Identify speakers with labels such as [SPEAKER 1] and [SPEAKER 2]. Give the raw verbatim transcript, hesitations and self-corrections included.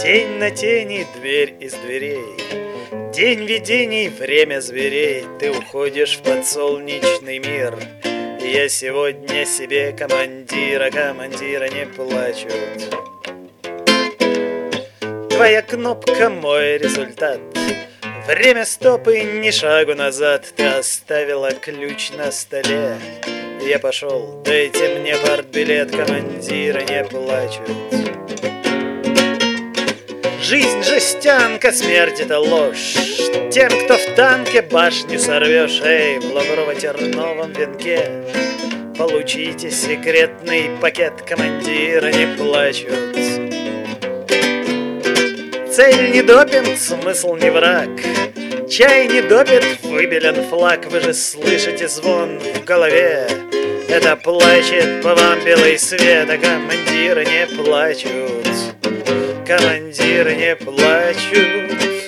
[SPEAKER 1] Тень на тени, дверь из дверей. День видений, время зверей. Ты уходишь в подсолнечный мир. Я сегодня себе командира, командира не плачут. Твоя кнопка, мой результат. Время стоп и ни шагу назад. Ты оставила ключ на столе. Я пошел, дайте мне партбилет, командира не плачут. Жизнь жестянка, смерть это ложь. Тем, кто в танке башню сорвешь. Эй, в лаврово-терновом венке получите секретный пакет, командира не плачут. Цель не допинг, смысл не враг. Чай не допит, выбелен флаг. Вы же слышите звон в голове. Это плачет по вам белый свет, а командиры не плачут. Командиры не плачут.